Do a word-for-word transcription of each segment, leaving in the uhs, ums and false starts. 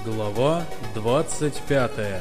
Глава двадцать пятая.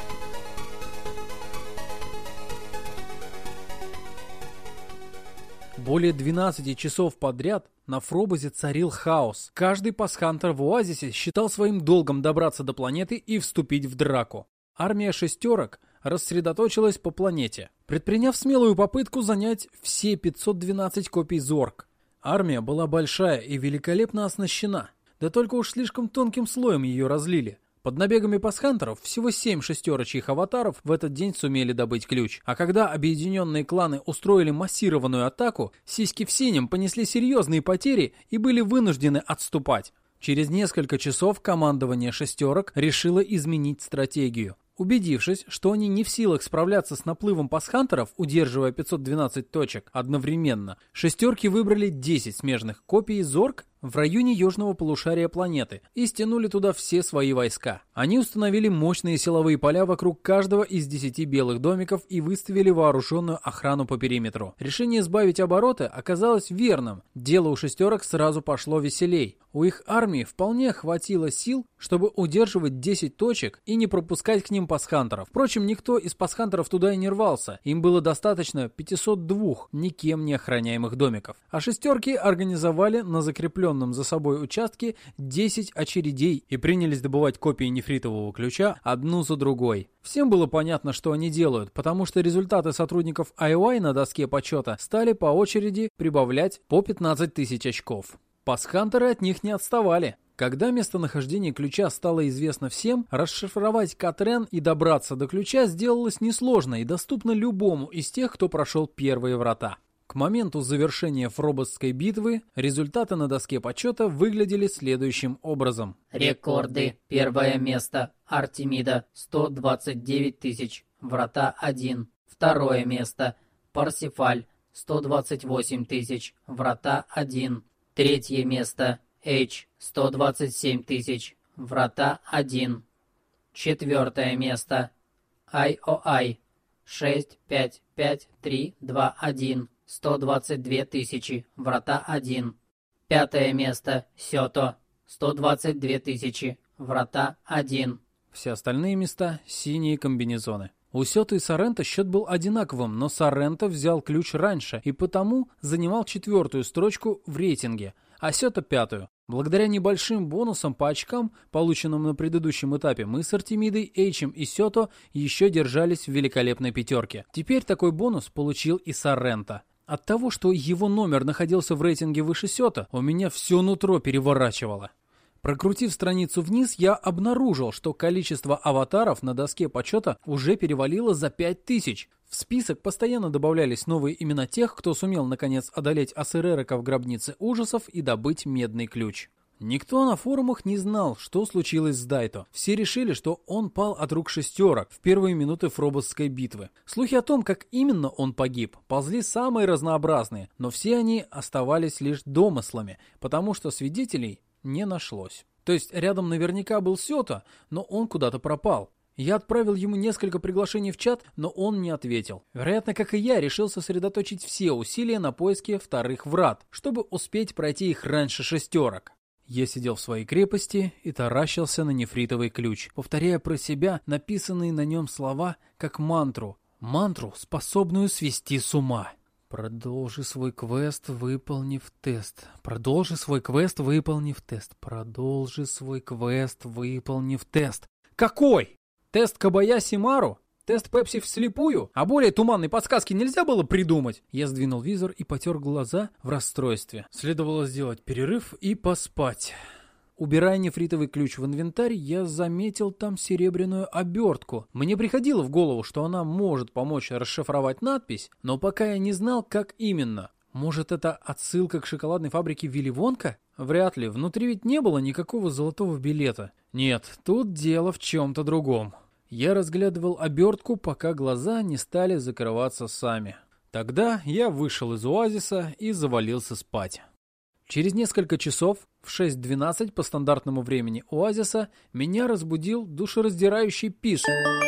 Более двенадцати часов подряд на Фробозе царил хаос. Каждый пасхантер в Оазисе считал своим долгом добраться до планеты и вступить в драку. Армия шестерок рассредоточилась по планете, предприняв смелую попытку занять все пятьсот двенадцать копий Зорг. Армия была большая и великолепно оснащена, да только уж слишком тонким слоем ее разлили. Под набегами пасхантеров всего семь шестерочьих аватаров в этот день сумели добыть ключ. А когда объединенные кланы устроили массированную атаку, сиськи в синем понесли серьезные потери и были вынуждены отступать. Через несколько часов командование шестерок решило изменить стратегию. Убедившись, что они не в силах справляться с наплывом пасхантеров, удерживая пятьсот двенадцать точек одновременно, шестерки выбрали десять смежных копий Зорг в районе южного полушария планеты и стянули туда все свои войска. Они установили мощные силовые поля вокруг каждого из десяти белых домиков и выставили вооруженную охрану по периметру. Решение сбавить обороты оказалось верным. Дело у шестерок сразу пошло веселей. У их армии вполне хватило сил, чтобы удерживать десять точек и не пропускать к ним пасхантеров. Впрочем, никто из пасхантеров туда и не рвался. Им было достаточно пятисот двух никем не охраняемых домиков. А шестерки организовали на закрепленном за собой участке десять очередей и принялись добывать копии нефритового ключа одну за другой. Всем было понятно, что они делают, потому что результаты сотрудников ай о ай на доске почета стали по очереди прибавлять по пятнадцать тысяч очков. Пасхантеры от них не отставали. Когда местонахождение ключа стало известно всем, расшифровать Катрен и добраться до ключа сделалось несложно и доступно любому из тех, кто прошел первые врата. К моменту завершения Фробозской битвы результаты на доске почета выглядели следующим образом. Рекорды. Первое место. Артемида. сто двадцать девять тысяч. Врата один. Второе место. Парсифаль. сто двадцать восемь тысяч. Врата один. Третье место. Эйч. сто двадцать семь тысяч. Врата один. Четвертое место. ай о ай. шесть пять пять три два один. сто двадцать две тысячи. Врата один. Пятое место. Сёто. сто двадцать две тысячи. Врата один. Все остальные места – синие комбинезоны. У Сёто и Соррента счет был одинаковым, но Соррента взял ключ раньше и потому занимал четвертую строчку в рейтинге, а Сёто пятую. Благодаря небольшим бонусам по очкам, полученным на предыдущем этапе, мы с Артемидой, Эйчем и Сёто еще держались в великолепной пятерке. Теперь такой бонус получил и Соррента. От того, что его номер находился в рейтинге выше Сёто, у меня все нутро переворачивало. Прокрутив страницу вниз, я обнаружил, что количество аватаров на доске почета уже перевалило за пять тысяч. В список постоянно добавлялись новые имена тех, кто сумел наконец одолеть Асеререка в гробнице ужасов и добыть медный ключ. Никто на форумах не знал, что случилось с Дайто. Все решили, что он пал от рук шестерок в первые минуты Фробозской битвы. Слухи о том, как именно он погиб, ползли самые разнообразные, но все они оставались лишь домыслами, потому что свидетелей не нашлось. То есть рядом наверняка был Сёто, но он куда-то пропал. Я отправил ему несколько приглашений в чат, но он не ответил. Вероятно, как и я, решил сосредоточить все усилия на поиске вторых врат, чтобы успеть пройти их раньше шестерок. Я сидел в своей крепости и таращился на нефритовый ключ, повторяя про себя написанные на нем слова как мантру. Мантру, способную свести с ума. Продолжи свой квест, выполнив тест. Продолжи свой квест, выполнив тест. Продолжи свой квест, выполнив тест. Какой? Тест Кобаяси Мару? Тест Пепси вслепую? А более туманной подсказки нельзя было придумать? Я сдвинул визор и потер глаза в расстройстве. Следовало сделать перерыв и поспать. Убирая нефритовый ключ в инвентарь, я заметил там серебряную обертку. Мне приходило в голову, что она может помочь расшифровать надпись, но пока я не знал, как именно. Может, это отсылка к шоколадной фабрике Вилли Вонка? Вряд ли, внутри ведь не было никакого золотого билета. Нет, тут дело в чем-то другом. Я разглядывал обертку, пока глаза не стали закрываться сами. Тогда я вышел из оазиса и завалился спать. Через несколько часов, в шесть двенадцать по стандартному времени оазиса, меня разбудил душераздирающий писк.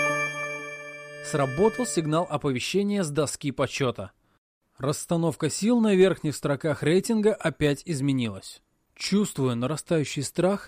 Сработал сигнал оповещения с доски почета. Расстановка сил на верхних строках рейтинга опять изменилась. Чувствуя нарастающий страх,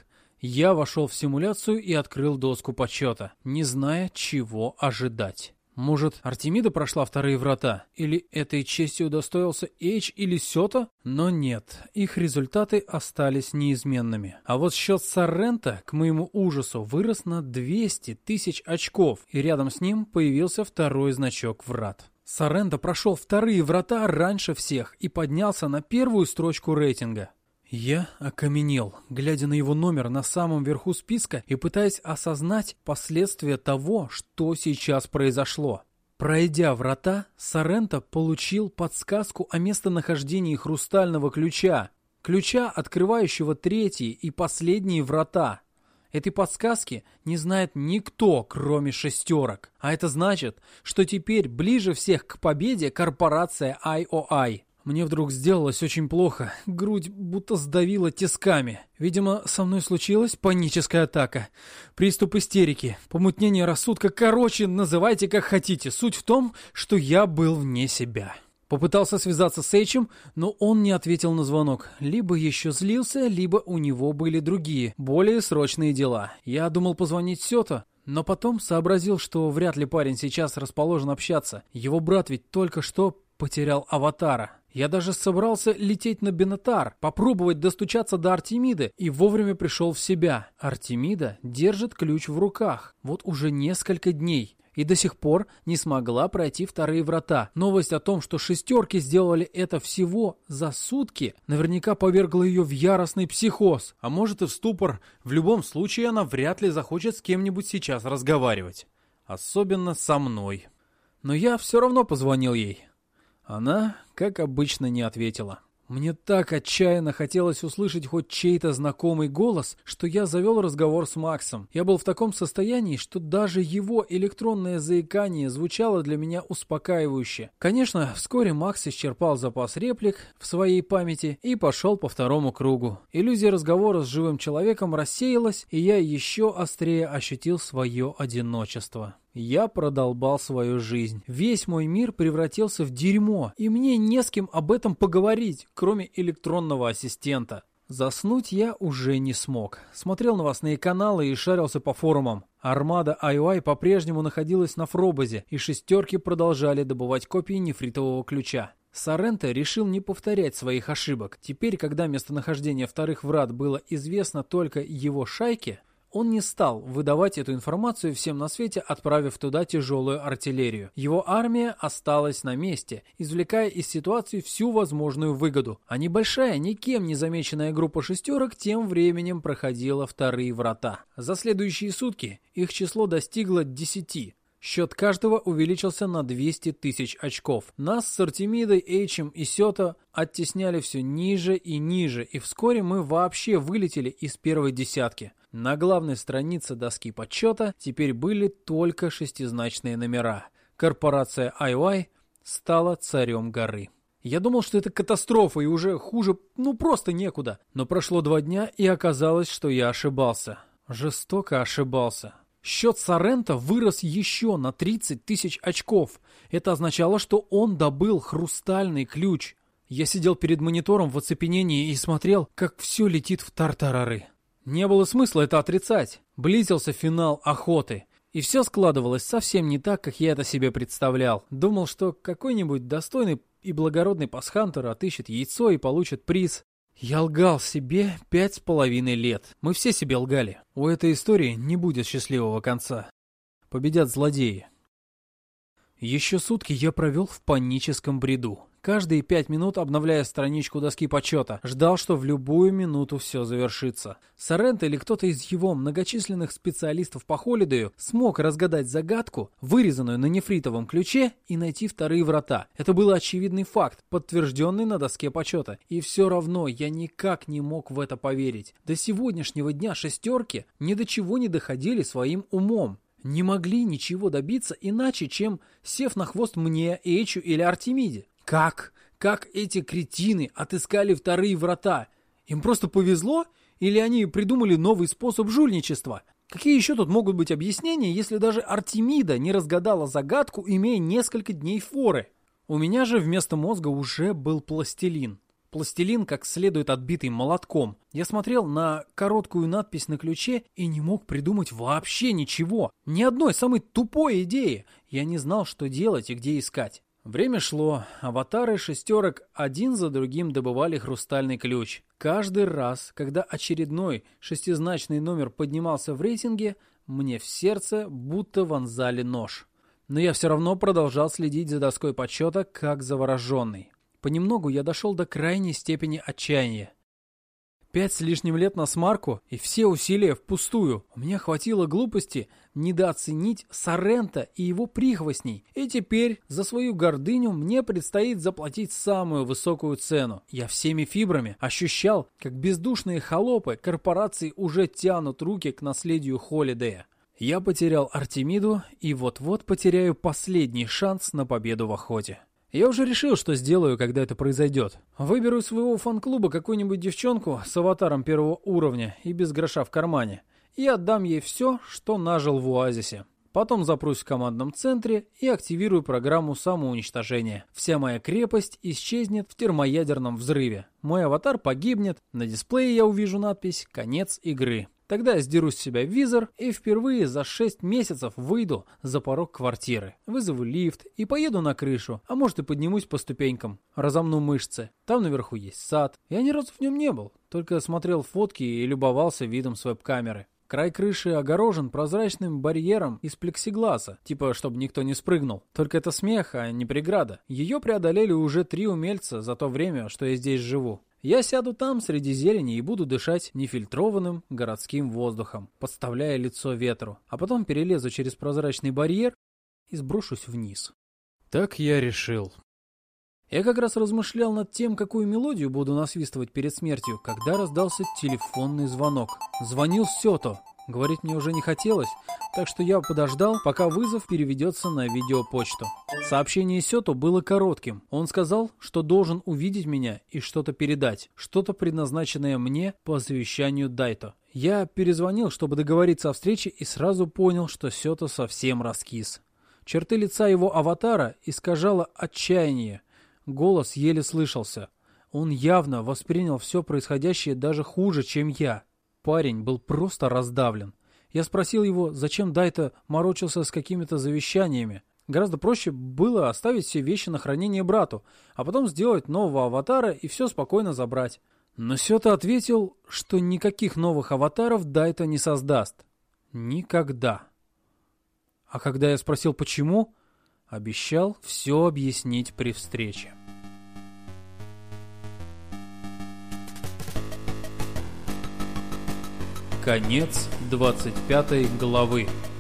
Я вошел в симуляцию и открыл доску почета, не зная, чего ожидать. Может, Артемида прошла вторые врата? Или этой честью удостоился Эйч или Сёта? Но нет, их результаты остались неизменными. А вот счет Соррента, к моему ужасу, вырос на двести тысяч очков, и рядом с ним появился второй значок врат. Соррента прошел вторые врата раньше всех и поднялся на первую строчку рейтинга. Я окаменел, глядя на его номер на самом верху списка и пытаясь осознать последствия того, что сейчас произошло. Пройдя врата, Соррента получил подсказку о местонахождении хрустального ключа, ключа, открывающего третьи и последние врата. Этой подсказки не знает никто, кроме шестерок. А это значит, что теперь ближе всех к победе корпорация ай о ай. Мне вдруг сделалось очень плохо, грудь будто сдавила тисками. Видимо, со мной случилась паническая атака. Приступ истерики, помутнение рассудка, короче, называйте как хотите. Суть в том, что я был вне себя. Попытался связаться с Эйчем, но он не ответил на звонок. Либо еще злился, либо у него были другие, более срочные дела. Я думал позвонить Сёто, но потом сообразил, что вряд ли парень сейчас расположен общаться. Его брат ведь только что потерял аватара. Я даже собрался лететь на Бенетар, попробовать достучаться до Артемиды, и вовремя пришел в себя. Артемида держит ключ в руках, вот уже несколько дней, и до сих пор не смогла пройти вторые врата. Новость о том, что шестерки сделали это всего за сутки, наверняка повергла ее в яростный психоз, а может и в ступор. В любом случае она вряд ли захочет с кем-нибудь сейчас разговаривать. Особенно со мной. Но я все равно позвонил ей. Она, как обычно, не ответила. Мне так отчаянно хотелось услышать хоть чей-то знакомый голос, что я завел разговор с Максом. Я был в таком состоянии, что даже его электронное заикание звучало для меня успокаивающе. Конечно, вскоре Макс исчерпал запас реплик в своей памяти и пошел по второму кругу. Иллюзия разговора с живым человеком рассеялась, и я еще острее ощутил свое одиночество. Я продолбал свою жизнь. Весь мой мир превратился в дерьмо, и мне не с кем об этом поговорить, кроме электронного ассистента. Заснуть я уже не смог. Смотрел новостные каналы и шарился по форумам. Армада ай о ай по-прежнему находилась на Фробозе, и шестерки продолжали добывать копии нефритового ключа. Соррента решил не повторять своих ошибок. Теперь, когда местонахождение вторых врат было известно только его шайке, он не стал выдавать эту информацию всем на свете, отправив туда тяжелую артиллерию. Его армия осталась на месте, извлекая из ситуации всю возможную выгоду. А небольшая, никем не замеченная группа шестерок тем временем проходила вторые врата. За следующие сутки их число достигло десяти. Счет каждого увеличился на двести тысяч очков. Нас с Артемидой, Эйчем и Сёто оттесняли все ниже и ниже, и вскоре мы вообще вылетели из первой десятки. На главной странице доски подсчета теперь были только шестизначные номера. Корпорация ай о ай стала царем горы. Я думал, что это катастрофа и уже хуже, ну просто некуда. Но прошло два дня, и оказалось, что я ошибался. Жестоко ошибался. Счет Соррента вырос еще на тридцать тысяч очков. Это означало, что он добыл хрустальный ключ. Я сидел перед монитором в оцепенении и смотрел, как все летит в тартарары. Не было смысла это отрицать. Близился финал охоты. И все складывалось совсем не так, как я это себе представлял. Думал, что какой-нибудь достойный и благородный пасхантер отыщет яйцо и получит приз. Я лгал себе пять с половиной лет. Мы все себе лгали. У этой истории не будет счастливого конца. Победят злодеи. Еще сутки я провел в паническом бреду. Каждые пять минут, обновляя страничку доски почета, ждал, что в любую минуту все завершится. Соррента или кто-то из его многочисленных специалистов по Холидею смог разгадать загадку, вырезанную на нефритовом ключе, и найти вторые врата. Это был очевидный факт, подтвержденный на доске почета. И все равно я никак не мог в это поверить. До сегодняшнего дня шестерки ни до чего не доходили своим умом. Не могли ничего добиться иначе, чем сев на хвост мне, Эйчу или Артемиде. Как? Как эти кретины отыскали вторые врата? Им просто повезло? Или они придумали новый способ жульничества? Какие еще тут могут быть объяснения, если даже Артемида не разгадала загадку, имея несколько дней форы? У меня же вместо мозга уже был пластилин. Пластилин как следует отбитый молотком. Я смотрел на короткую надпись на ключе и не мог придумать вообще ничего. Ни одной самой тупой идеи. Я не знал, что делать и где искать. Время шло. Аватары шестерок один за другим добывали хрустальный ключ. Каждый раз, когда очередной шестизначный номер поднимался в рейтинге, мне в сердце будто вонзали нож. Но я все равно продолжал следить за доской подсчета, как завороженный. Понемногу я дошел до крайней степени отчаяния. Пять с лишним лет на смарку, и все усилия впустую. У меня хватило глупости недооценить Соррента и его прихвостней. И теперь за свою гордыню мне предстоит заплатить самую высокую цену. Я всеми фибрами ощущал, как бездушные холопы корпораций уже тянут руки к наследию Холидея. Я потерял Артемиду и вот-вот потеряю последний шанс на победу в охоте. Я уже решил, что сделаю, когда это произойдет. Выберу из своего фан-клуба какую-нибудь девчонку с аватаром первого уровня и без гроша в кармане, и отдам ей все, что нажил в Оазисе. Потом запрусь в командном центре и активирую программу самоуничтожения. Вся моя крепость исчезнет в термоядерном взрыве. Мой аватар погибнет, на дисплее я увижу надпись «Конец игры». Тогда я сдеру с себя визор и впервые за шесть месяцев выйду за порог квартиры. Вызову лифт и поеду на крышу, а может и поднимусь по ступенькам. Разомну мышцы. Там наверху есть сад. Я ни разу в нем не был, только смотрел фотки и любовался видом с веб-камеры. Край крыши огорожен прозрачным барьером из плексигласа, типа чтобы никто не спрыгнул. Только это смех, а не преграда. Ее преодолели уже три умельца за то время, что я здесь живу. Я сяду там среди зелени и буду дышать нефильтрованным городским воздухом, подставляя лицо ветру, а потом перелезу через прозрачный барьер и сброшусь вниз. Так я решил. Я как раз размышлял над тем, какую мелодию буду насвистывать перед смертью, когда раздался телефонный звонок. Звонил Сёто. Говорить мне уже не хотелось, так что я подождал, пока вызов переведется на видеопочту. Сообщение Сёто было коротким. Он сказал, что должен увидеть меня и что-то передать, что-то предназначенное мне по завещанию Дайто. Я перезвонил, чтобы договориться о встрече, и сразу понял, что Сёто совсем раскис. Черты лица его аватара искажало отчаяние. Голос еле слышался. Он явно воспринял все происходящее даже хуже, чем я. Парень был просто раздавлен. Я спросил его, зачем Дайто морочился с какими-то завещаниями. Гораздо проще было оставить все вещи на хранение брату, а потом сделать нового аватара и все спокойно забрать. Но Сёто ответил, что никаких новых аватаров Дайто не создаст. Никогда. А когда я спросил, почему, обещал все объяснить при встрече. Конец двадцать пятой главы.